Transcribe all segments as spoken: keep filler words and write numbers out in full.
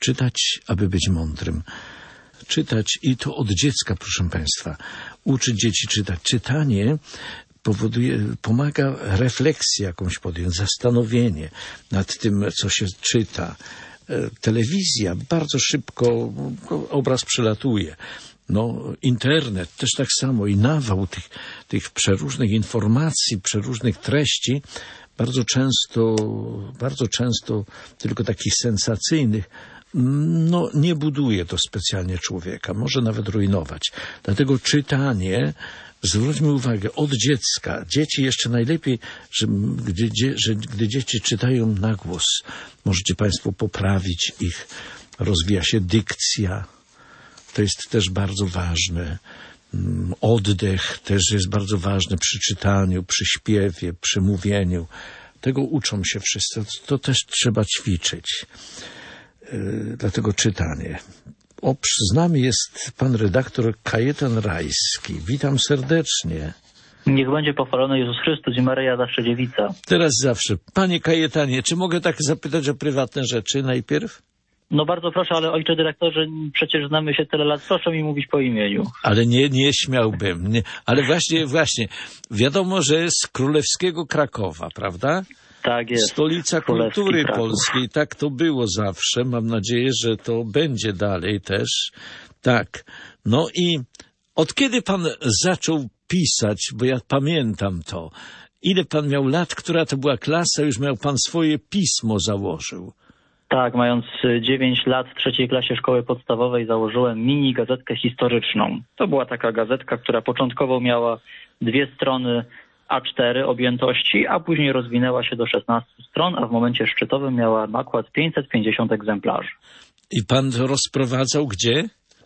Czytać, aby być mądrym. Czytać i to od dziecka, proszę Państwa. Uczyć dzieci czytać. Czytanie powoduje, pomaga refleksję jakąś podjąć, zastanowienie nad tym, co się czyta. Telewizja bardzo szybko, obraz przelatuje. No, internet też tak samo i nawał tych, tych przeróżnych informacji, przeróżnych treści, bardzo często, bardzo często tylko takich sensacyjnych, no nie buduje to specjalnie człowieka, może nawet rujnować. Dlatego czytanie, zwróćmy uwagę, od dziecka. Dzieci jeszcze najlepiej, że gdy, że gdy dzieci czytają na głos, możecie Państwo poprawić ich, rozwija się dykcja. To jest też bardzo ważne. Oddech też jest bardzo ważny przy czytaniu, przy śpiewie, przy mówieniu. Tego uczą się wszyscy. To też trzeba ćwiczyć. Yy, dlatego czytanie. O, z nami jest pan redaktor Kajetan Rajski. Witam serdecznie. Niech będzie pochwalony Jezus Chrystus i Maryja zawsze dziewica. Teraz zawsze. Panie Kajetanie, czy mogę tak zapytać o prywatne rzeczy najpierw? No bardzo proszę, ale ojcze dyrektorze, przecież znamy się tyle lat, proszę mi mówić po imieniu. Ale nie, nie śmiałbym. Nie. Ale właśnie, właśnie, wiadomo, że z królewskiego Krakowa, prawda? Tak jest. Stolica Królewski kultury Kraków. polskiej. Tak to było zawsze. Mam nadzieję, że to będzie dalej też. Tak. No i od kiedy pan zaczął pisać, bo ja pamiętam to. Ile pan miał lat, która to była klasa, już miał pan swoje pismo założył. Tak, mając dziewięć lat w trzeciej klasie szkoły podstawowej założyłem mini gazetkę historyczną. To była taka gazetka, która początkowo miała dwie strony A cztery objętości, a później rozwinęła się do szesnastu stron, a w momencie szczytowym miała nakład pięćset pięćdziesiąt egzemplarzy. I pan to rozprowadzał gdzie?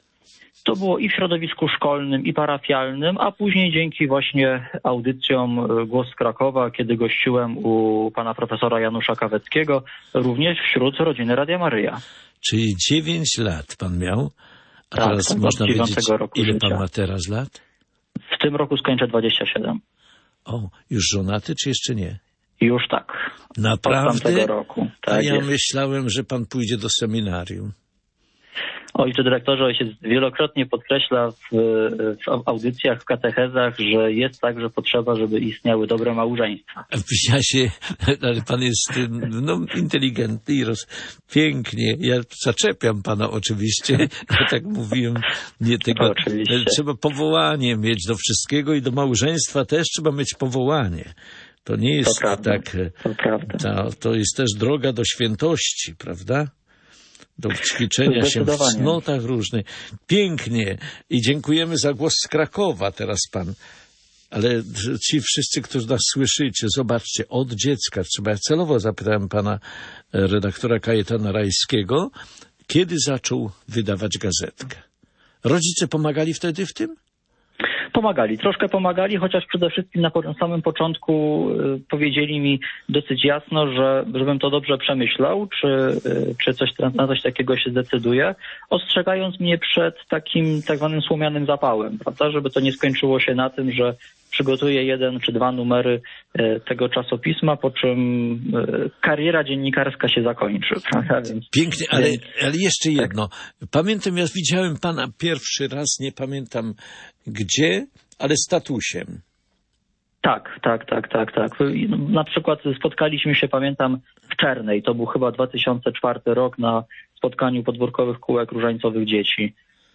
To było i w środowisku szkolnym, i parafialnym, a później dzięki właśnie audycjom Głos z Krakowa, kiedy gościłem u pana profesora Janusza Kaweckiego, również wśród rodziny Radia Maryja. Czyli dziewięć lat pan miał, a tak, teraz tak, można wiedzieć, roku ile życia. pan ma teraz lat? W tym roku skończę dwadzieścia siedem. O, już żonaty, czy jeszcze nie? Już tak. Naprawdę? Od tamtego roku. Tak a ja jest. myślałem, że pan pójdzie do seminarium. Ojcze dyrektorze, ojciec wielokrotnie podkreśla w, w audycjach, w katechezach, że jest także potrzeba, żeby istniały dobre małżeństwa. Ja się, ale pan jest no, inteligentny i roz... pięknie. Ja zaczepiam pana oczywiście. Ja tak mówiłem. Nie tego. Oczywiście. Trzeba powołanie mieć do wszystkiego i do małżeństwa też trzeba mieć powołanie. To nie jest to prawda, tak. To prawda. To, to jest też droga do świętości, prawda? Do ćwiczenia się w cnotach różnych. Pięknie. I dziękujemy za głos z Krakowa teraz pan. Ale ci wszyscy, którzy nas słyszycie, zobaczcie, od dziecka, trzeba, ja celowo zapytałem pana redaktora Kajetana Rajskiego, kiedy zaczął wydawać gazetkę. Rodzice pomagali wtedy w tym? Pomagali, troszkę pomagali, chociaż przede wszystkim na samym początku y, powiedzieli mi dosyć jasno, że żebym to dobrze przemyślał, czy, y, czy coś, na coś takiego się zdecyduje, ostrzegając mnie przed takim tak zwanym słomianym zapałem, prawda, żeby to nie skończyło się na tym, że przygotuję jeden czy dwa numery y, tego czasopisma, po czym y, kariera dziennikarska się zakończy. Prawda? Więc, Pięknie, ale, więc, ale jeszcze jedno. Pamiętam, ja widziałem pana pierwszy raz, nie pamiętam gdzie, ale z tatusiem. Tak, tak, tak, tak, tak. Na przykład spotkaliśmy się, pamiętam, w Czernej. To był chyba dwa tysiące czwarty rok na spotkaniu podwórkowych kółek różańcowych dzieci.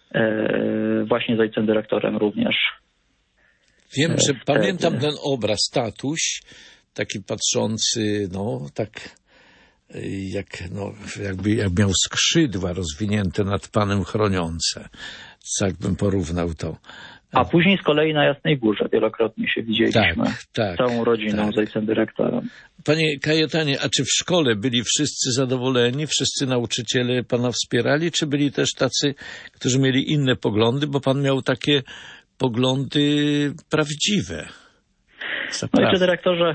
E, właśnie z ojcem dyrektorem również. Wiem, że Wtedy. pamiętam ten obraz, tatuś, taki patrzący, no, tak jak, no, jakby jak miał skrzydła rozwinięte nad Panem chroniące. Tak bym porównał to. A później z kolei na Jasnej Górze wielokrotnie się widzieliśmy. Tak, tak, całą rodziną tak. z ojcem dyrektorem. Panie Kajetanie, a czy w szkole byli wszyscy zadowoleni, wszyscy nauczyciele pana wspierali, czy byli też tacy, którzy mieli inne poglądy, bo pan miał takie poglądy prawdziwe? Ojcze dyrektorze,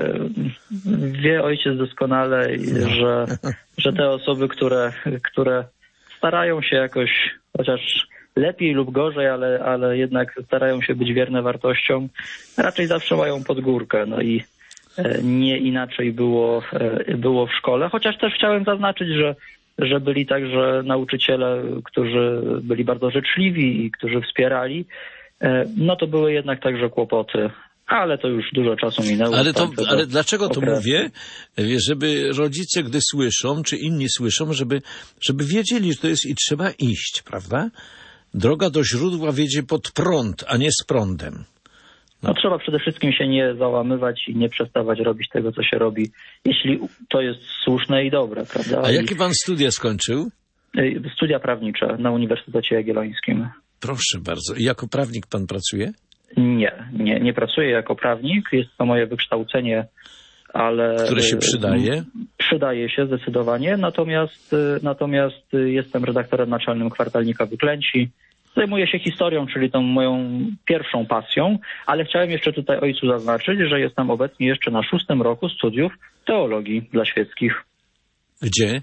wie ojciec doskonale, no. że, że te osoby, które, które starają się jakoś, chociaż lepiej lub gorzej, ale, ale jednak starają się być wierne wartościom, raczej zawsze mają pod górkę. No i nie inaczej było, było w szkole. Chociaż też chciałem zaznaczyć, że że byli także nauczyciele, którzy byli bardzo życzliwi i którzy wspierali, no to były jednak także kłopoty. Ale to już dużo czasu minęło. Ale, to, ale dlaczego to okres. mówię? Żeby rodzice, gdy słyszą, czy inni słyszą, żeby, żeby wiedzieli, że to jest i trzeba iść, prawda? Droga do źródła wiedzie pod prąd, a nie z prądem. No. No trzeba przede wszystkim się nie załamywać i nie przestawać robić tego, co się robi, jeśli to jest słuszne i dobre, prawda? A jakie pan studia skończył? Studia prawnicze na Uniwersytecie Jagiellońskim. Proszę bardzo. I jako prawnik pan pracuje? Nie, nie, nie pracuję jako prawnik. Jest to moje wykształcenie, ale... Które się przydaje? Przydaje się zdecydowanie, natomiast, natomiast jestem redaktorem naczelnym kwartalnika Wyklęci. Zajmuję się historią, czyli tą moją pierwszą pasją, ale chciałem jeszcze tutaj ojcu zaznaczyć, że jestem obecnie jeszcze na szóstym roku studiów teologii dla świeckich. Gdzie?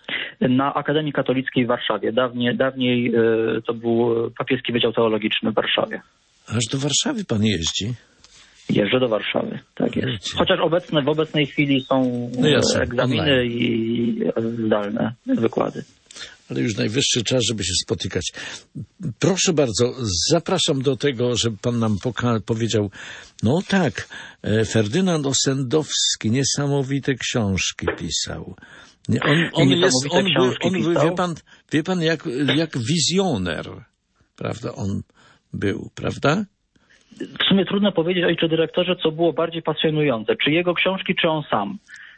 Na Akademii Katolickiej w Warszawie. Dawniej, dawniej to był Papieski Wydział Teologiczny w Warszawie. Aż do Warszawy pan jeździ? Jeżdżę do Warszawy, tak jest. Wiecie. Chociaż obecne, w obecnej chwili są no jasne, egzaminy online. I zdalne wykłady. Ale już najwyższy czas, żeby się spotykać. Proszę bardzo, zapraszam do tego, żeby pan nam poka- powiedział, no tak, Ferdynand Ossendowski niesamowite książki pisał. On, on jest, on, był, on był, wie pan, wie pan jak, jak wizjoner, prawda, on był, prawda? W sumie trudno powiedzieć, ojcze dyrektorze, co było bardziej pasjonujące, czy jego książki, czy on sam.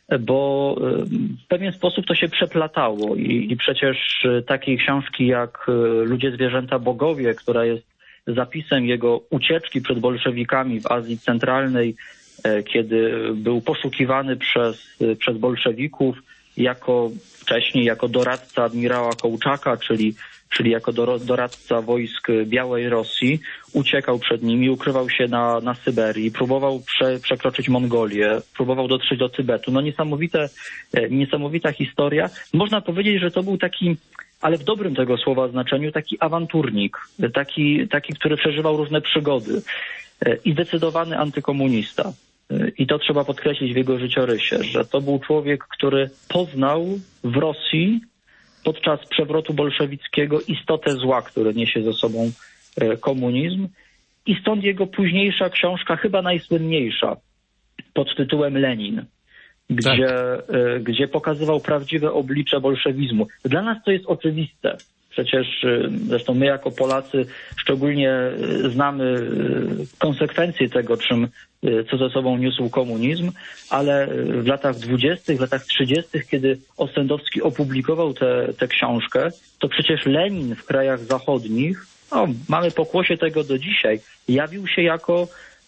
Bo w pewien sposób to się przeplatało i, i przecież takiej książki jak Ludzie, zwierzęta, bogowie, która jest zapisem jego ucieczki przed bolszewikami w Azji Centralnej, kiedy był poszukiwany przez, przez bolszewików jako wcześniej jako doradca admirała Kołczaka, czyli czyli jako doradca wojsk Białej Rosji, uciekał przed nimi, ukrywał się na, na Syberii, próbował prze, przekroczyć Mongolię, próbował dotrzeć do Tybetu. No niesamowite, niesamowita historia. Można powiedzieć, że to był taki, ale w dobrym tego słowa znaczeniu, taki awanturnik, taki, taki, który przeżywał różne przygody i zdecydowany antykomunista. I to trzeba podkreślić w jego życiorysie, że to był człowiek, który poznał w Rosji podczas przewrotu bolszewickiego istotę zła, które niesie ze sobą komunizm. I stąd jego późniejsza książka, chyba najsłynniejsza, pod tytułem Lenin, gdzie, tak. gdzie pokazywał prawdziwe oblicze bolszewizmu. Dla nas to jest oczywiste. Przecież zresztą my jako Polacy szczególnie znamy konsekwencje tego, czym, co ze sobą niósł komunizm, ale w latach dwudziestych, w latach trzydziestych, kiedy Ossendowski opublikował tę książkę, to przecież Lenin w krajach zachodnich, no, mamy pokłosie tego do dzisiaj, jawił się jako,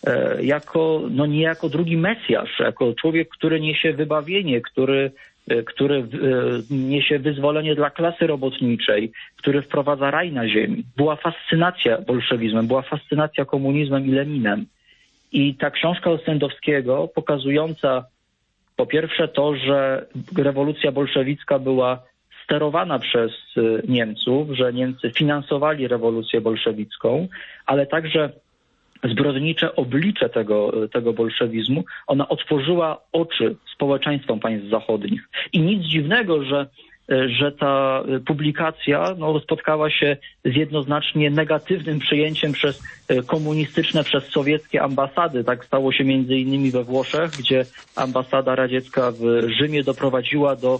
jako no niejako drugi Mesjasz, jako człowiek, który niesie wybawienie, który który niesie wyzwolenie dla klasy robotniczej, który wprowadza raj na ziemi. Była fascynacja bolszewizmem, była fascynacja komunizmem i Leninem. I ta książka Ossendowskiego pokazująca po pierwsze to, że rewolucja bolszewicka była sterowana przez Niemców, że Niemcy finansowali rewolucję bolszewicką, ale także zbrodnicze oblicze tego, tego bolszewizmu, ona otworzyła oczy społeczeństwom państw zachodnich. I nic dziwnego, że, że ta publikacja no, spotkała się z jednoznacznie negatywnym przyjęciem przez komunistyczne, przez sowieckie ambasady. Tak stało się między innymi we Włoszech, gdzie ambasada radziecka w Rzymie doprowadziła do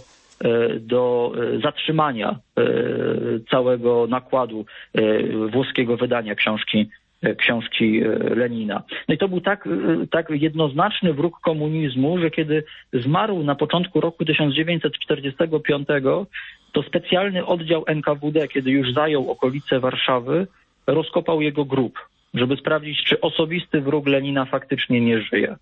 do zatrzymania całego nakładu włoskiego wydania książki książki Lenina. No i to był tak, tak jednoznaczny wróg komunizmu, że kiedy zmarł na początku roku tysiąc dziewięćset czterdziestego piątego, to specjalny oddział N K W D, kiedy już zajął okolice Warszawy, rozkopał jego grób, żeby sprawdzić, czy osobisty wróg Lenina faktycznie nie żyje.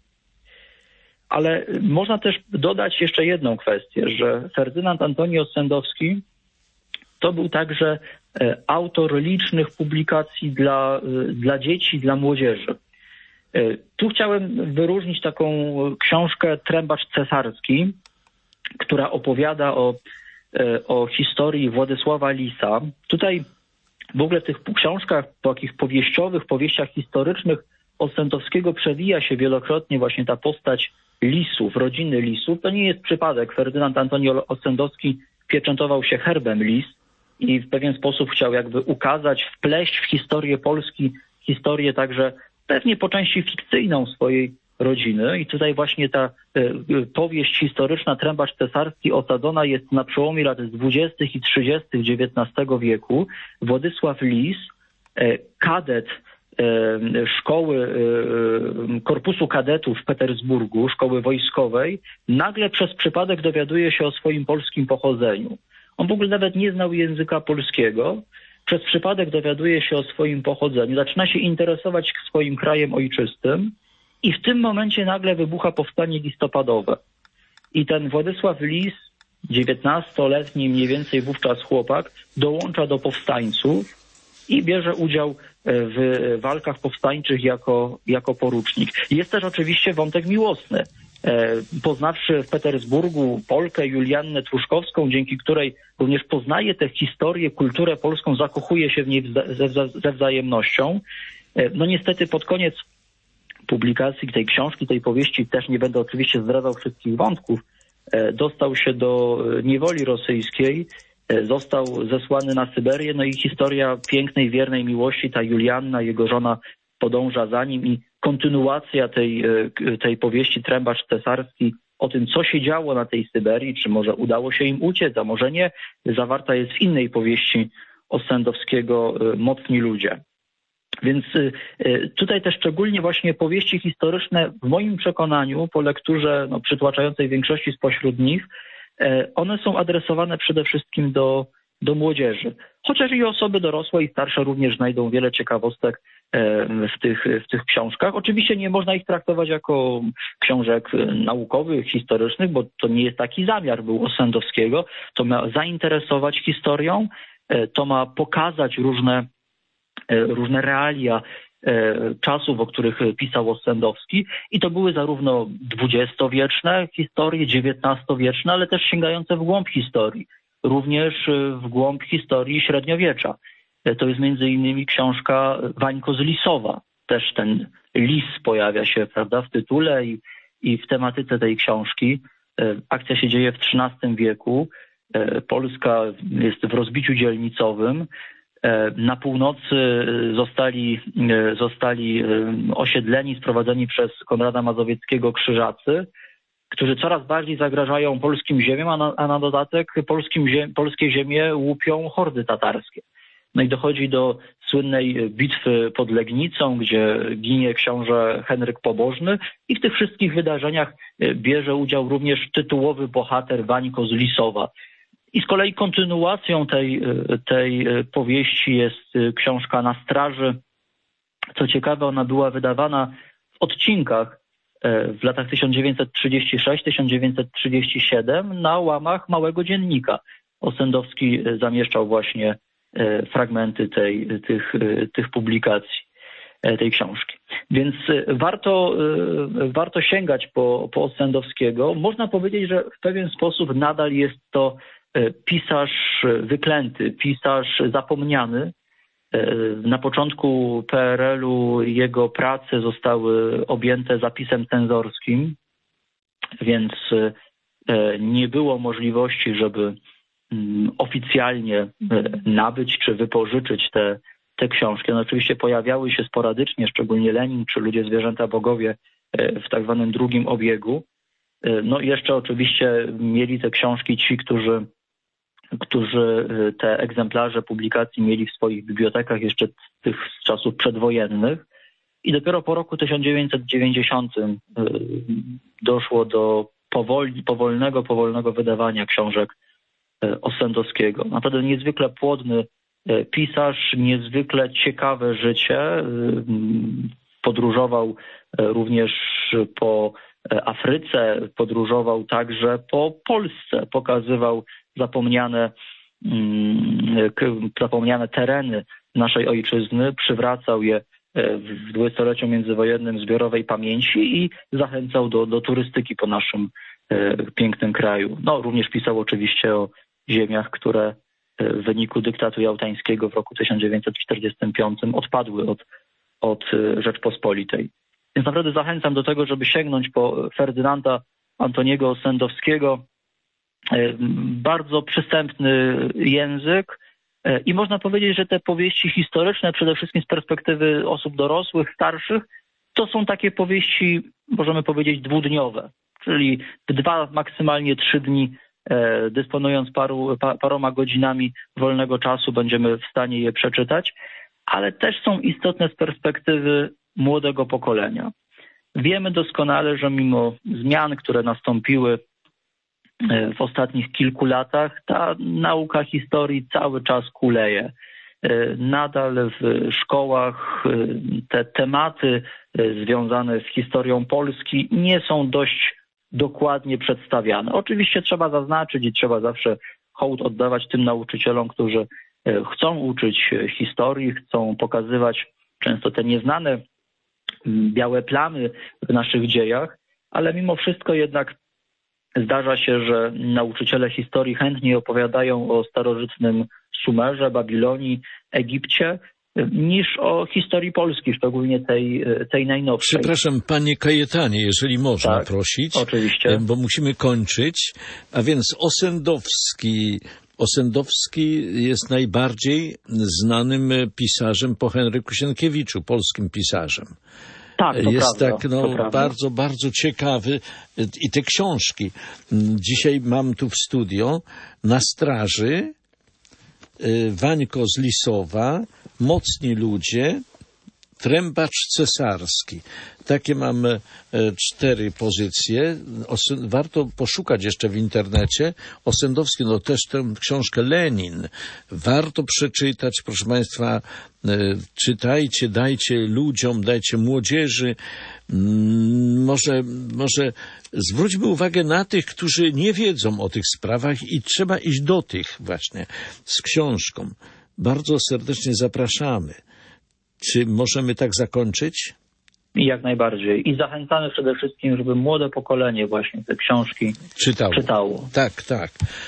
Ale można też dodać jeszcze jedną kwestię, że Ferdynand Antoni Ossendowski to był także autor licznych publikacji dla, dla dzieci, dla młodzieży. Tu chciałem wyróżnić taką książkę Trębacz cesarski, która opowiada o, o historii Władysława Lisa. Tutaj w ogóle w tych książkach, takich powieściowych, powieściach historycznych Ossendowskiego przewija się wielokrotnie właśnie ta postać Lisów, rodziny Lisów. To nie jest przypadek. Ferdynand Antoni Ossendowski pieczętował się herbem lis i w pewien sposób chciał jakby ukazać, wpleść w historię Polski, historię także pewnie po części fikcyjną swojej rodziny. I tutaj właśnie ta y, powieść historyczna Trębacz cesarski osadzona jest na przełomie lat dwudziestych i trzydziestych dziewiętnastego wieku. Władysław Lis, y, kadet y, szkoły, y, korpusu kadetów w Petersburgu, szkoły wojskowej, nagle przez przypadek dowiaduje się o swoim polskim pochodzeniu. On w ogóle nawet nie znał języka polskiego. Przez przypadek dowiaduje się o swoim pochodzeniu, zaczyna się interesować swoim krajem ojczystym i w tym momencie nagle wybucha powstanie listopadowe. I ten Władysław Lis, dziewiętnastoletni mniej więcej wówczas chłopak, dołącza do powstańców i bierze udział w walkach powstańczych jako, jako porucznik. Jest też oczywiście wątek miłosny. Poznawszy w Petersburgu Polkę Juliannę Truszkowską, dzięki której również poznaje tę historię, kulturę polską, zakochuje się w niej ze, ze wzajemnością. No niestety pod koniec publikacji tej książki, tej powieści, też nie będę oczywiście zdradzał wszystkich wątków, dostał się do niewoli rosyjskiej, został zesłany na Syberię, no i historia pięknej, wiernej miłości, ta Julianna, jego żona, podąża za nim i kontynuacja tej, tej powieści Trębacz cesarski o tym, co się działo na tej Syberii, czy może udało się im uciec, a może nie, zawarta jest w innej powieści Ossendowskiego Mocni ludzie. Więc tutaj też szczególnie właśnie powieści historyczne, w moim przekonaniu, po lekturze no, przytłaczającej większości spośród nich, one są adresowane przede wszystkim do, do młodzieży. Chociaż i osoby dorosłe i starsze również znajdą wiele ciekawostek w tych, w tych książkach. Oczywiście nie można ich traktować jako książek naukowych, historycznych, bo to nie jest taki zamiar był Ossendowskiego. To ma zainteresować historią, to ma pokazać różne, różne realia czasów, o których pisał Ossendowski i to były zarówno dwudziestowieczne historie, dziewiętnastowieczne, ale też sięgające w głąb historii, również w głąb historii średniowiecza. To jest między innymi książka Wańko z Lisowa. Też ten lis pojawia się, prawda, w tytule i, i w tematyce tej książki. Akcja się dzieje w trzynastym wieku. Polska jest w rozbiciu dzielnicowym. Na północy zostali, zostali osiedleni, sprowadzeni przez Konrada Mazowieckiego Krzyżacy, którzy coraz bardziej zagrażają polskim ziemiom, a na, a na dodatek polskim ziem, polskie ziemie łupią hordy tatarskie. No i dochodzi do słynnej bitwy pod Legnicą, gdzie ginie książę Henryk Pobożny i w tych wszystkich wydarzeniach bierze udział również tytułowy bohater Wańko z Lisowa. I z kolei kontynuacją tej, tej powieści jest książka Na straży. Co ciekawe, ona była wydawana w odcinkach w latach tysiąc dziewięćset trzydziesty szósty do tysiąc dziewięćset trzydziestego siódmego na łamach Małego Dziennika. Ossendowski zamieszczał właśnie fragmenty tej, tych, tych publikacji, tej książki. Więc warto, warto sięgać po, po Ossendowskiego. Można powiedzieć, że w pewien sposób nadal jest to pisarz wyklęty, pisarz zapomniany. Na początku P R L u jego prace zostały objęte zapisem cenzorskim, więc nie było możliwości, żeby oficjalnie nabyć czy wypożyczyć te, te książki. One oczywiście pojawiały się sporadycznie, szczególnie Lenin czy Ludzie, zwierzęta, bogowie w tak zwanym drugim obiegu. No i jeszcze oczywiście mieli te książki ci, którzy którzy te egzemplarze publikacji mieli w swoich bibliotekach jeszcze z tych z czasów przedwojennych. I dopiero po roku tysiąc dziewięćset dziewięćdziesiątym doszło do powoli, powolnego, powolnego wydawania książek Ossendowskiego. Naprawdę niezwykle płodny pisarz, niezwykle ciekawe życie. Podróżował również po Afryce, podróżował także po Polsce, pokazywał zapomniane, zapomniane tereny naszej ojczyzny, przywracał je w dwudziestoleciu międzywojennym zbiorowej pamięci i zachęcał do, do turystyki po naszym pięknym kraju. No, również pisał oczywiście o ziemiach, które w wyniku dyktatu jałtańskiego w roku tysiąc dziewięćset czterdziestym piątym odpadły od, od Rzeczpospolitej. Więc naprawdę zachęcam do tego, żeby sięgnąć po Ferdynanda Antoniego Ossendowskiego. bardzo przystępny język i można powiedzieć, że te powieści historyczne, przede wszystkim z perspektywy osób dorosłych, starszych, to są takie powieści, możemy powiedzieć, dwudniowe, czyli w dwa, maksymalnie trzy dni, dysponując paru, paroma godzinami wolnego czasu, będziemy w stanie je przeczytać, ale też są istotne z perspektywy młodego pokolenia. Wiemy doskonale, że mimo zmian, które nastąpiły w ostatnich kilku latach, ta nauka historii cały czas kuleje. Nadal w szkołach te tematy związane z historią Polski nie są dość dokładnie przedstawiane. Oczywiście trzeba zaznaczyć i trzeba zawsze hołd oddawać tym nauczycielom, którzy chcą uczyć historii, chcą pokazywać często te nieznane białe plamy w naszych dziejach, ale mimo wszystko jednak zdarza się, że nauczyciele historii chętniej opowiadają o starożytnym Sumerze, Babilonii, Egipcie, niż o historii Polski, szczególnie tej, tej najnowszej. Przepraszam, panie Kajetanie, jeżeli można tak, prosić, oczywiście. Bo musimy kończyć. A więc Osendowski. Osendowski jest najbardziej znanym pisarzem po Henryku Sienkiewiczu, polskim pisarzem. Tak, to jest prawda, tak, no, to prawda. bardzo, bardzo ciekawy. I te książki. Dzisiaj mam tu w studio Na straży, Wańko z Lisowa, Mocni ludzie, Trębacz cesarski. Takie mam e, cztery pozycje. Os- warto poszukać jeszcze w internecie. Osendowski, no też tę książkę Lenin. Warto przeczytać, proszę Państwa, e, czytajcie, dajcie ludziom, dajcie młodzieży. Mm, może, może zwróćmy uwagę na tych, którzy nie wiedzą o tych sprawach i trzeba iść do tych właśnie z książką. Bardzo serdecznie zapraszamy. Czy możemy tak zakończyć? Jak najbardziej. I zachęcamy przede wszystkim, żeby młode pokolenie właśnie te książki czytało. czytało. Tak, tak.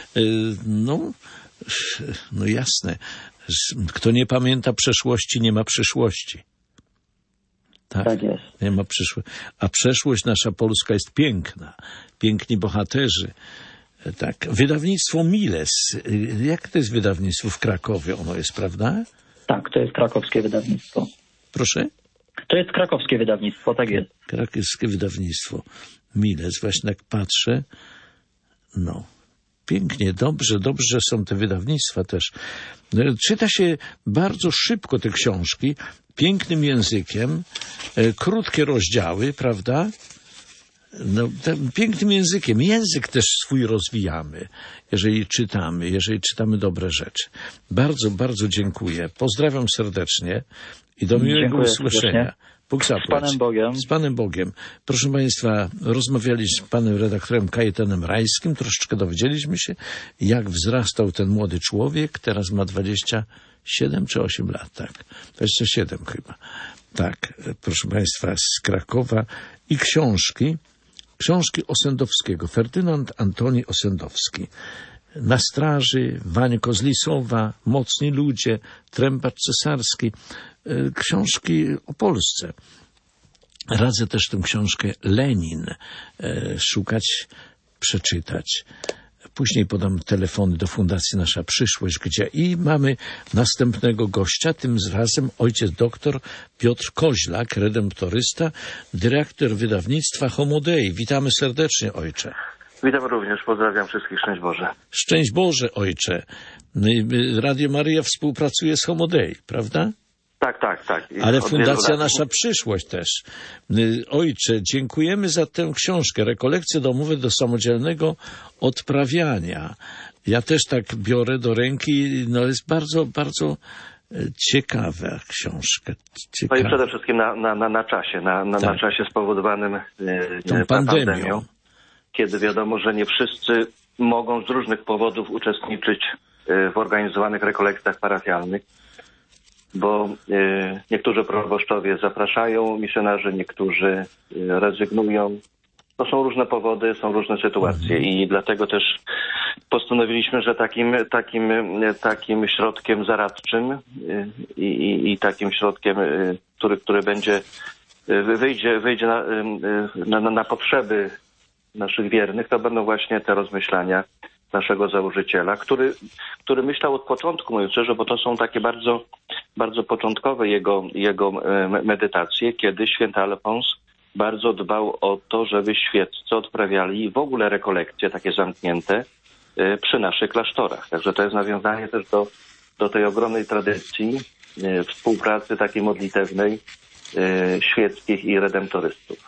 No, no jasne. Kto nie pamięta przeszłości, nie ma przyszłości. Tak, tak jest. Nie ma przyszłości. A przeszłość nasza polska jest piękna. Piękni bohaterzy. Tak. Wydawnictwo Miles. Jak to jest wydawnictwo w Krakowie? Ono jest, prawda? Tak, to jest krakowskie wydawnictwo. Proszę? To jest krakowskie wydawnictwo, tak jest. Krakowskie wydawnictwo Miles. Właśnie tak patrzę. No, pięknie, dobrze, dobrze są te wydawnictwa też. Czyta się bardzo szybko te książki, pięknym językiem, e, krótkie rozdziały, prawda? No, tym pięknym językiem. Język też swój rozwijamy, jeżeli czytamy, jeżeli czytamy dobre rzeczy. Bardzo, bardzo dziękuję. Pozdrawiam serdecznie i do miłego Dziękuję usłyszenia. Bóg zapłać. Z Panem Bogiem. Z Panem Bogiem. Proszę Państwa, rozmawialiśmy z panem redaktorem Kajetanem Rajskim. Troszeczkę dowiedzieliśmy się, jak wzrastał ten młody człowiek. Teraz ma dwadzieścia siedem czy osiem lat, tak. dwadzieścia siedem chyba. Tak, proszę Państwa, z Krakowa. I książki. Książki Osendowskiego. Ferdynand Antoni Osendowski. Na straży, Wańko z Lisowa, Mocni ludzie, Trębacz cesarski. Książki o Polsce. Radzę też tę książkę Lenin szukać, przeczytać. Później podam telefony do Fundacji Nasza Przyszłość, gdzie i mamy następnego gościa, tym razem ojciec doktor Piotr Koźlak, redemptorysta, dyrektor wydawnictwa Homo Dei. Witamy serdecznie, ojcze. Witam również, pozdrawiam wszystkich, szczęść Boże. Szczęść Boże, ojcze. Radio Maryja współpracuje z Homo Dei, prawda? Tak, tak, tak. I ale Fundacja lat... Nasza Przyszłość też. Ojcze, dziękujemy za tę książkę. Rekolekcje domowe do samodzielnego odprawiania. Ja też tak biorę do ręki. No jest bardzo, bardzo ciekawa książka. Ciekawa. No i przede wszystkim na, na, na, na czasie, na, na, tak. na czasie spowodowanym e, tą pandemią. pandemią. Kiedy wiadomo, że nie wszyscy mogą z różnych powodów uczestniczyć w organizowanych rekolekcjach parafialnych. Bo y, niektórzy proboszczowie zapraszają misjonarzy, niektórzy y, rezygnują. To są różne powody, są różne sytuacje i dlatego też postanowiliśmy, że takim, takim, takim środkiem zaradczym y, i, i takim środkiem, y, który, który będzie, y, wyjdzie, wyjdzie na, y, na, na potrzeby naszych wiernych, to będą właśnie te rozmyślania naszego założyciela, który, który myślał od początku, mówiąc szczerze, bo to są takie bardzo, bardzo początkowe jego, jego medytacje, kiedy święty Alfons bardzo dbał o to, żeby świeccy odprawiali w ogóle rekolekcje takie zamknięte przy naszych klasztorach. Także to jest nawiązanie też do, do tej ogromnej tradycji współpracy takiej modlitewnej świeckich i redemptorystów.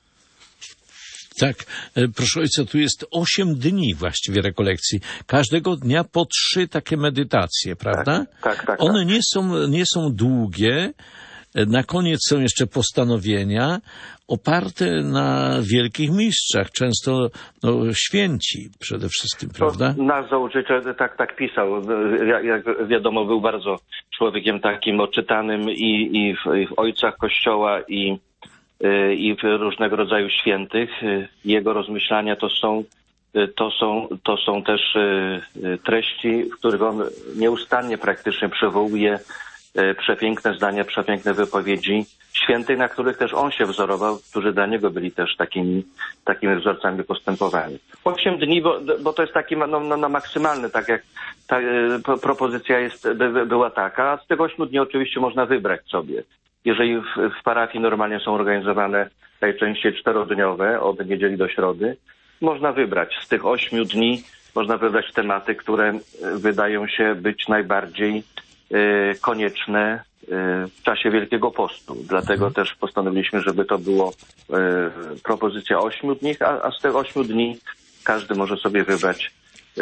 Tak, proszę ojca, tu jest osiem dni właściwie rekolekcji. Każdego dnia po trzy takie medytacje, prawda? Tak, tak, tak. One tak. nie są, nie są długie. Na koniec są jeszcze postanowienia oparte na wielkich mistrzach, często no, święci przede wszystkim, prawda? To nasz założyciel tak, tak pisał. Jak wiadomo, był bardzo człowiekiem takim oczytanym i, i, w, i w ojcach Kościoła, i, i w różnego rodzaju świętych. Jego rozmyślania to są, to są, to są też treści, w których on nieustannie praktycznie przywołuje przepiękne zdania, przepiękne wypowiedzi świętych, na których też on się wzorował, którzy dla niego byli też takimi, takimi wzorcami postępowania. Osiem dni, bo, bo to jest taki no, no, no maksymalny, tak jak ta e, propozycja jest, by, była taka, a z tych ośmiu dni oczywiście można wybrać sobie. Jeżeli w, w parafii normalnie są organizowane najczęściej czterodniowe, od niedzieli do środy, można wybrać z tych ośmiu dni, można wybrać tematy, które wydają się być najbardziej konieczne w czasie Wielkiego Postu. Dlatego mhm. też postanowiliśmy, żeby to było propozycja ośmiu dni, a, a z tych ośmiu dni każdy może sobie wybrać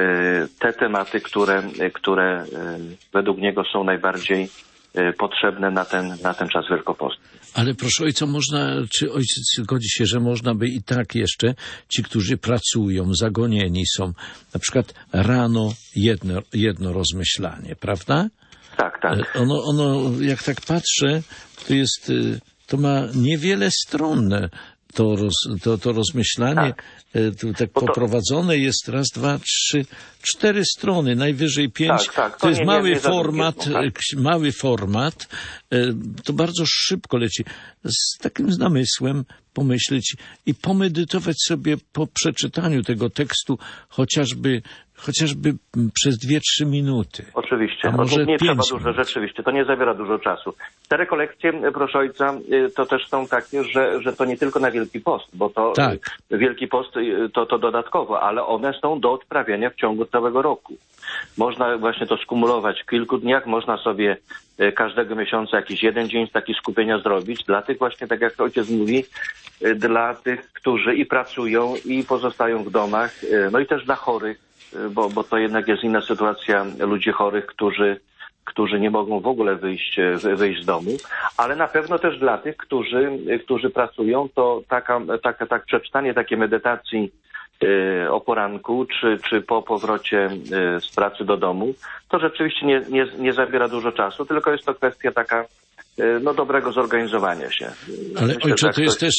te tematy, które, które według niego są najbardziej potrzebne na ten, na ten czas Wielkopostny. Ale proszę ojca, można, czy ojciec zgodzi się, że można by i tak jeszcze, ci, którzy pracują, zagonieni są, na przykład rano jedno, jedno rozmyślanie, prawda? Tak, tak. Ono, ono, jak tak patrzę, to jest, to ma niewiele stron to, roz, to, to rozmyślanie. Tak, tu tak to... poprowadzone jest raz, dwa, trzy, cztery strony, najwyżej pięć. Tak, tak. To, to jest nie, mały nie, nie format, tak? mały format. To bardzo szybko leci. Z takim namysłem pomyśleć i pomedytować sobie po przeczytaniu tego tekstu chociażby chociażby przez dwie, trzy minuty. Oczywiście. Może nie trzeba dużo, rzeczywiście. To nie zabiera dużo czasu. Te rekolekcje, proszę ojca, to też są takie, że, że to nie tylko na Wielki Post, bo to tak. Wielki Post to, to dodatkowo, ale one są do odprawiania w ciągu całego roku. Można właśnie to skumulować w kilku dniach, można sobie każdego miesiąca jakiś jeden dzień taki skupienia zrobić dla tych właśnie, tak jak ojciec mówi, dla tych, którzy i pracują, i pozostają w domach, no i też dla chorych, bo, bo to jednak jest inna sytuacja ludzi chorych, którzy, którzy nie mogą w ogóle wyjść, wyjść z domu, ale na pewno też dla tych, którzy, którzy pracują, to taka, taka, tak przeczytanie takiej medytacji o poranku, czy, czy po powrocie z pracy do domu, to rzeczywiście nie, nie, nie zabiera dużo czasu, tylko jest to kwestia taka no dobrego zorganizowania się. Ale Myślę, ojcze, tak, to jest też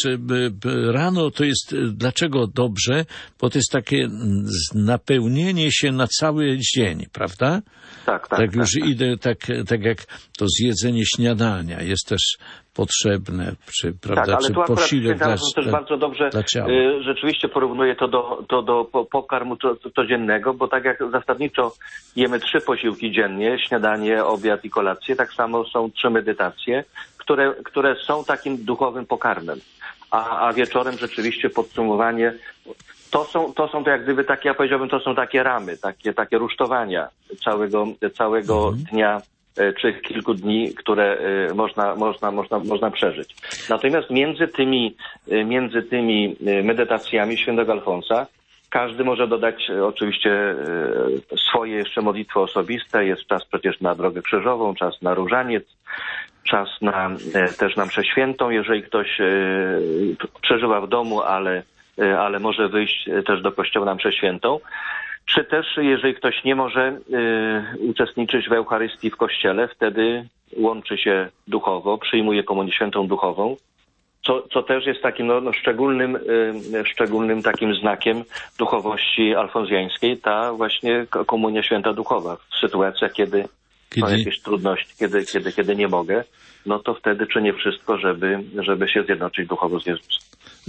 rano, to jest dlaczego dobrze? Bo to jest takie napełnienie się na cały dzień, prawda? Tak, tak. Tak już tak, idę, tak, tak jak to zjedzenie śniadania jest też potrzebne, czy, prawda, tak, ale czy tu akurat posiłek dla, też dla, bardzo dobrze dla ciała. Y, rzeczywiście porównuję to do, to do pokarmu co, codziennego, bo tak jak zasadniczo jemy trzy posiłki dziennie, śniadanie, obiad i kolację, tak samo są trzy medytacje, które, które są takim duchowym pokarmem. A, a wieczorem rzeczywiście podsumowanie, to są, to są to jak gdyby takie, ja powiedziałbym, to są takie ramy, takie, takie rusztowania całego, całego mhm. dnia czy kilku dni, które można, można, można, można przeżyć. Natomiast między tymi, między tymi medytacjami świętego Alfonsa każdy może dodać oczywiście swoje jeszcze modlitwy osobiste. Jest czas przecież na drogę krzyżową, czas na różaniec, czas na też na mszę świętą, jeżeli ktoś przeżywa w domu, ale, ale może wyjść też do kościoła na mszę świętą. Czy też, jeżeli ktoś nie może y, uczestniczyć w Eucharystii w kościele, wtedy łączy się duchowo, przyjmuje komunię świętą duchową, co, co też jest takim no, no, szczególnym, y, szczególnym takim znakiem duchowości alfonsjańskiej, ta właśnie komunia święta duchowa. W sytuacjach, kiedy, kiedy... są jakieś trudności, kiedy, kiedy, kiedy nie mogę, no to wtedy czynię wszystko, żeby, żeby się zjednoczyć duchowo z Jezusem.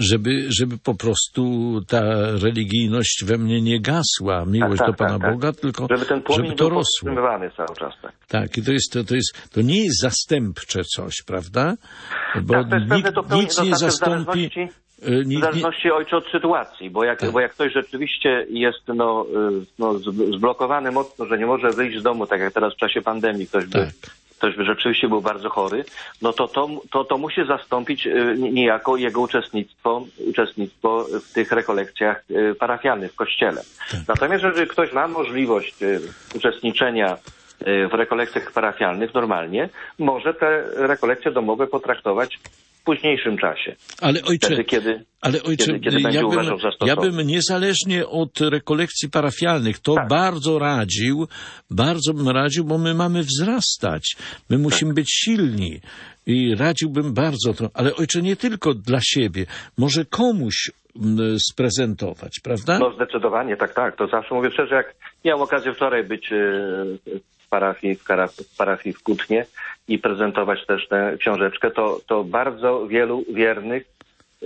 Żeby, żeby po prostu ta religijność we mnie nie gasła, miłość tak, do Pana tak, tak. Boga, tylko żeby ten płomień żeby to był rosło. podtrzymywany cały czas. Tak, tak i to jest, to, to jest, to nie jest zastępcze coś, prawda? Bo tak, to jest nikt, pewne to pełni, nic to nie znaczy zastąpi... W zależności, y, w nikt nie, zależności ojcze od sytuacji, bo jak, Tak. bo jak ktoś rzeczywiście jest no, y, no, z- zblokowany mocno, że nie może wyjść z domu, tak jak teraz w czasie pandemii ktoś by... tak. ktoś by rzeczywiście był bardzo chory, no to to, to, to musi zastąpić y, niejako jego uczestnictwo, uczestnictwo w tych rekolekcjach y, parafialnych w kościele. Tak. Natomiast jeżeli ktoś ma możliwość y, uczestniczenia y, w rekolekcjach parafialnych normalnie, może te rekolekcje domowe potraktować w późniejszym czasie. Ale ojcze, Wtedy, kiedy, ale ojcze kiedy, kiedy będzie ja, uważał bym, za ja stosowne. bym niezależnie od rekolekcji parafialnych to Tak. bardzo radził, bardzo bym radził, bo my mamy wzrastać. My musimy być silni. I radziłbym bardzo to, ale ojcze, nie tylko dla siebie, może komuś m, sprezentować, prawda? No zdecydowanie, tak, tak. To zawsze mówię szczerze, jak miałem okazję wczoraj być y, w parafii w, Kara, w parafii w Kutnie i prezentować też tę książeczkę, to, to bardzo wielu wiernych y,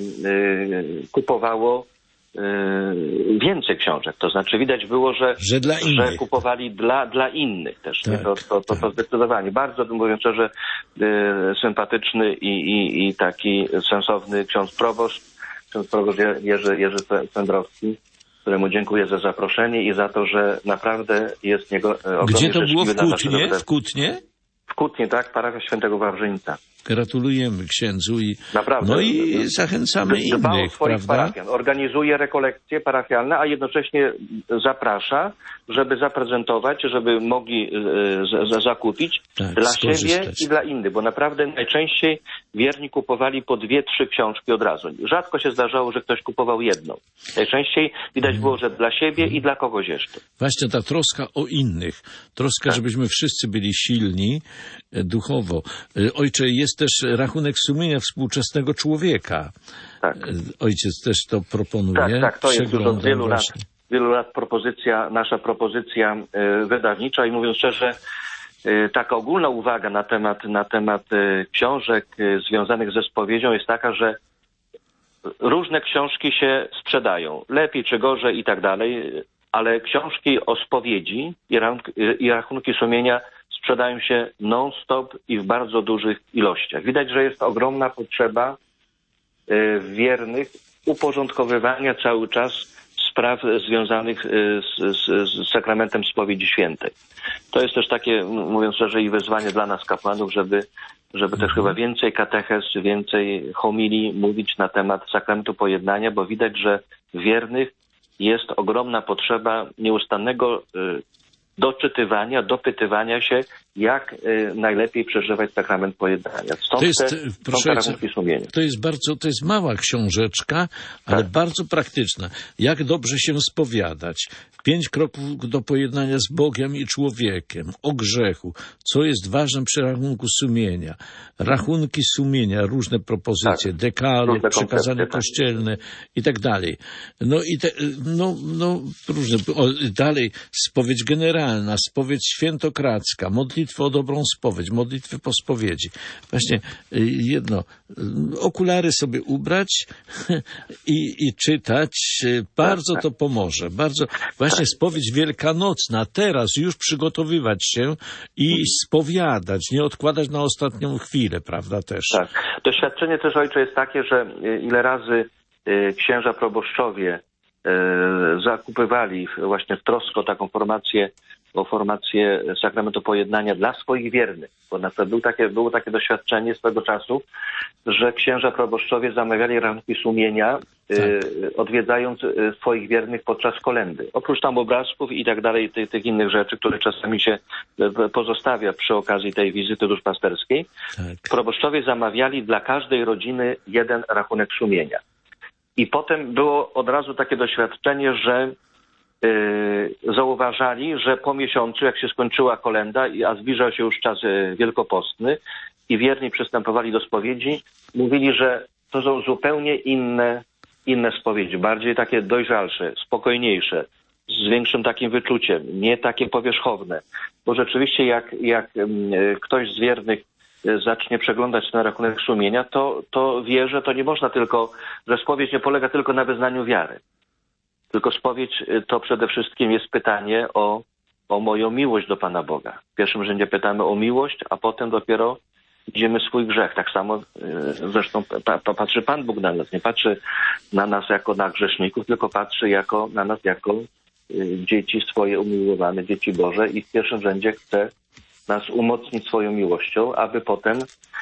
y, kupowało y, więcej książek. To znaczy widać było, że, Że dla innych. że kupowali dla, dla innych też. Nie? Tak, To, to, to, to tak. zdecydowanie. Bardzo, mówiąc szczerze, y, sympatyczny i, i, i taki sensowny ksiądz proboszcz, ksiądz proboszcz Jerzy, Jerzy Sędrowski, któremu dziękuję za zaproszenie i za to, że naprawdę jest niego ogromnie Gdzie to było? W życzliwy na nasze Kutnie? dobre- W Kutnie? W Kutnie, tak, parafia świętego Wawrzyńca. Gratulujemy księdzu i, Naprawdę. no i zachęcamy Dba o innych, swoich prawda? parafian, organizuje rekolekcje parafialne, a jednocześnie zaprasza, żeby zaprezentować, żeby mogli e, z, z, zakupić Tak, dla skorzystać. siebie i dla innych, bo naprawdę najczęściej wierni kupowali po dwie, trzy książki od razu. Rzadko się zdarzało, że ktoś kupował jedną. Najczęściej widać było, że dla siebie i dla kogoś jeszcze. Właśnie ta troska o innych, troska, Tak. żebyśmy wszyscy byli silni e, duchowo. E, Ojcze, jest też rachunek sumienia współczesnego człowieka. Tak. E, Ojciec też to proponuje. Tak, tak, to jest już od Przeglądam wielu lat, właśnie. wielu lat propozycja, nasza propozycja y, wydawnicza i mówiąc szczerze, y, taka ogólna uwaga na temat, na temat y, książek y, związanych ze spowiedzią jest taka, że różne książki się sprzedają, lepiej czy gorzej i tak dalej, ale książki o spowiedzi i, rachunki, i rachunki sumienia sprzedają się non-stop i w bardzo dużych ilościach. Widać, że jest ogromna potrzeba y, wiernych uporządkowywania cały czas spraw związanych y, z, z, z sakramentem spowiedzi świętej. To jest też takie, m, mówiąc szczerze, i wyzwanie dla nas kapłanów, żeby, żeby też chyba więcej katechez, więcej homilii mówić na temat sakramentu pojednania, bo widać, że wiernych jest ogromna potrzeba nieustannego y, doczytywania, dopytywania się, jak y, najlepiej przeżywać sakrament pojednania. Stąd To jest, te, proszę stąd te ojca, rachunki sumienia. To jest bardzo, to jest mała książeczka, ale Tak. bardzo praktyczna. Jak dobrze się spowiadać. Pięć kroków do pojednania z Bogiem i człowiekiem. O grzechu. Co jest ważne przy rachunku sumienia. Rachunki sumienia, różne propozycje, Tak. dekalog, Różne przekazania koncepcje, tak. kościelne i tak dalej. No i te, no, no, różne. O, dalej, spowiedź generalna, spowiedź świętokradzka, modlitwy o dobrą spowiedź, modlitwy po spowiedzi. Właśnie y, jedno, y, okulary sobie ubrać i, i czytać, y, bardzo to pomoże. Bardzo, właśnie spowiedź wielkanocna, teraz już przygotowywać się i spowiadać, nie odkładać na ostatnią chwilę, prawda też. Tak. Doświadczenie też, ojcze, jest takie, że y, ile razy y, księża proboszczowie y, zakupywali właśnie w trosce o taką formację, o formację sakramentu pojednania dla swoich wiernych. Bo na przykład był takie, było takie doświadczenie swego czasu, że księża proboszczowie zamawiali rachunki sumienia, Tak. y, odwiedzając y, swoich wiernych podczas kolendy. Oprócz tam obrazków i tak dalej, tych, tych innych rzeczy, które czasami się y, pozostawia przy okazji tej wizyty duszpasterskiej, Tak. proboszczowie zamawiali dla każdej rodziny jeden rachunek sumienia. I potem było od razu takie doświadczenie, że yy, zauważali, że po miesiącu, jak się skończyła kolenda, a zbliżał się już czas yy, wielkopostny i wierni przystępowali do spowiedzi, mówili, że to są zupełnie inne, inne spowiedzi, bardziej takie dojrzalsze, spokojniejsze, z większym takim wyczuciem, nie takie powierzchowne. Bo rzeczywiście jak, jak yy, ktoś z wiernych y, zacznie przeglądać ten rachunek sumienia, to, to wie, że to nie można tylko, że spowiedź nie polega tylko na wyznaniu wiary. Tylko spowiedź y, to przede wszystkim jest pytanie o, o moją miłość do Pana Boga. W pierwszym rzędzie pytamy o miłość, a potem dopiero widzimy swój grzech. Tak samo y, zresztą pa, pa, patrzy Pan Bóg na nas. Nie patrzy na nas jako na grzeszników, tylko patrzy jako, na nas jako y, dzieci swoje umiłowane, dzieci Boże i w pierwszym rzędzie chce nas umocnić swoją miłością, aby potem,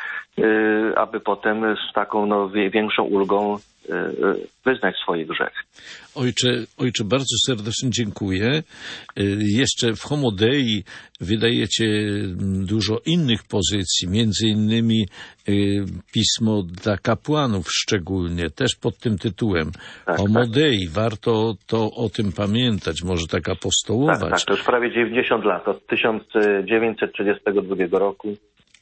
y, aby potem z taką no, większą ulgą y, y, wyznać swoje grzechy. Ojcze, ojcze, bardzo serdecznie dziękuję. Jeszcze w Homo Dei wydajecie dużo innych pozycji, między innymi pismo dla kapłanów szczególnie, też pod tym tytułem. Tak, Homo tak. Dei, warto to o tym pamiętać, może tak apostołować. Tak, tak, to już prawie dziewięćdziesiąt lat, od tysiąc dziewięćset trzydziestego drugiego roku.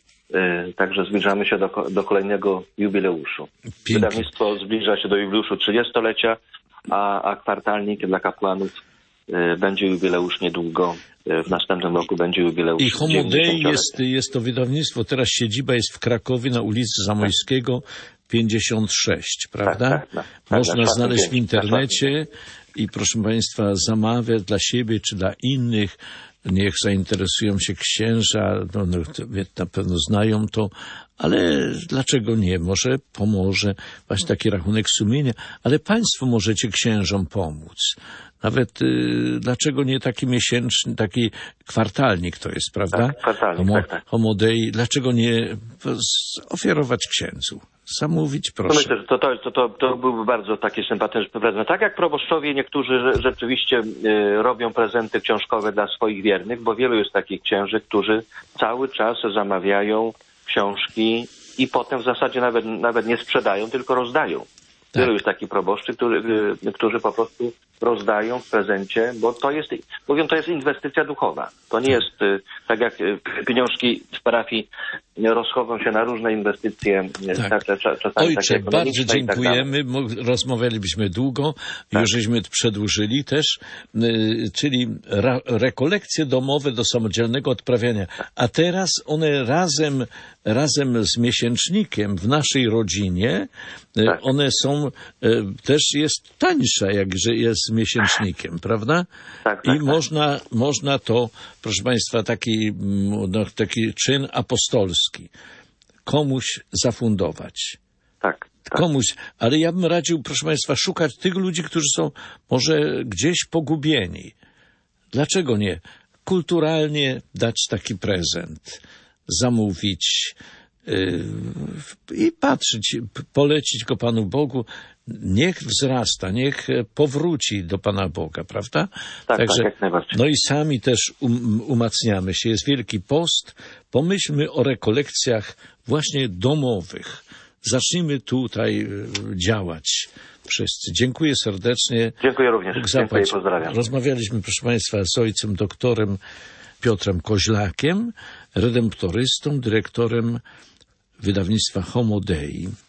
Także zbliżamy się do, do kolejnego jubileuszu. Pięknie. Wydawnictwo zbliża się do jubileuszu trzydziestolecia, a, a kwartalnik dla kapłanów y, będzie jubileusz niedługo. Y, w następnym roku będzie jubileusz. I Homo Dei jest, jest to wydawnictwo, teraz siedziba jest w Krakowie na ulicy Zamojskiego pięćdziesiąt sześć, prawda? Tak, tak, tak, Można tak, znaleźć w internecie i proszę Państwa zamawiać dla siebie czy dla innych. Niech zainteresują się księża, no, no, na pewno znają to, ale dlaczego nie? Może pomoże właśnie taki rachunek sumienia, ale Państwo możecie księżom pomóc. Nawet y, dlaczego nie taki miesięczny, taki kwartalnik to jest, prawda? Tak, kwartalnik, Homo, tak, tak. Homo Dei, dlaczego nie ofiarować księdzu? Zamówić, proszę. No myślę, że to, to, to, to, to byłby bardzo taki sympatyczny prezent. Tak jak proboszczowie niektórzy rzeczywiście y, robią prezenty książkowe dla swoich wiernych, bo wielu jest takich księży, którzy cały czas zamawiają książki i potem w zasadzie nawet, nawet nie sprzedają, tylko rozdają. Tak. Wielu jest takich proboszczy, którzy, y, którzy po prostu rozdają w prezencie, bo to jest, mówią, to jest inwestycja duchowa. To nie jest y, tak jak y, pieniążki z parafii rozchodzą się na różne inwestycje. Tak. Czasami Ojcze, takie bardzo dziękujemy. Tak rozmawialibyśmy długo, tak. Już żeśmy przedłużyli też, y, czyli ra, rekolekcje domowe do samodzielnego odprawiania. A teraz one razem, razem z miesięcznikiem w naszej rodzinie, y, tak. one są, y, też jest tańsza, jak że jest z miesięcznikiem, prawda? Tak, tak, I tak. można, można to, proszę Państwa, taki, no, taki czyn apostolski komuś zafundować. Tak, tak. Komuś, ale ja bym radził, proszę Państwa, szukać tych ludzi, którzy są może gdzieś pogubieni. Dlaczego nie? Kulturalnie dać taki prezent, zamówić yy, i patrzeć, polecić go Panu Bogu. Niech wzrasta, niech powróci do Pana Boga, prawda? Tak, Także, tak, jak najbardziej. no i sami też um, umacniamy się. Jest Wielki Post. Pomyślmy o rekolekcjach właśnie domowych. Zacznijmy tutaj działać wszyscy. Dziękuję serdecznie. Dziękuję również. Dziękuję i pozdrawiam. Rozmawialiśmy, proszę Państwa, z ojcem doktorem Piotrem Koźlakiem, redemptorystą, dyrektorem wydawnictwa Homo Dei.